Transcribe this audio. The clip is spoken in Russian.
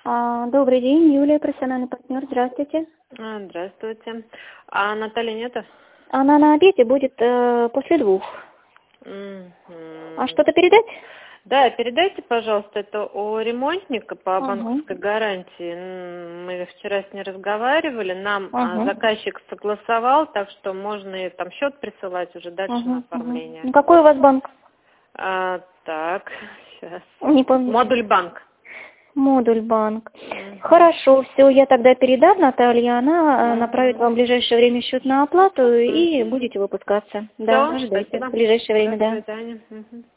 Добрый день, Юлия, профессиональный партнер. Здравствуйте. Здравствуйте. А Натальи нету? Она на обеде будет после 2. А что-то передать? Да, передайте, пожалуйста, это о ремонтника по банковской гарантии. Мы вчера с ней разговаривали, нам заказчик согласовал, так что можно и там счет присылать уже дальше на оформление. Ну, какой у вас банк? Так, сейчас. Не помню. Модуль банк. Модуль банк. Хорошо, все, я тогда передам Наталье, она направит вам в ближайшее время счет на оплату и будете выпускаться. Да, ждите в ближайшее время, да. До свидания.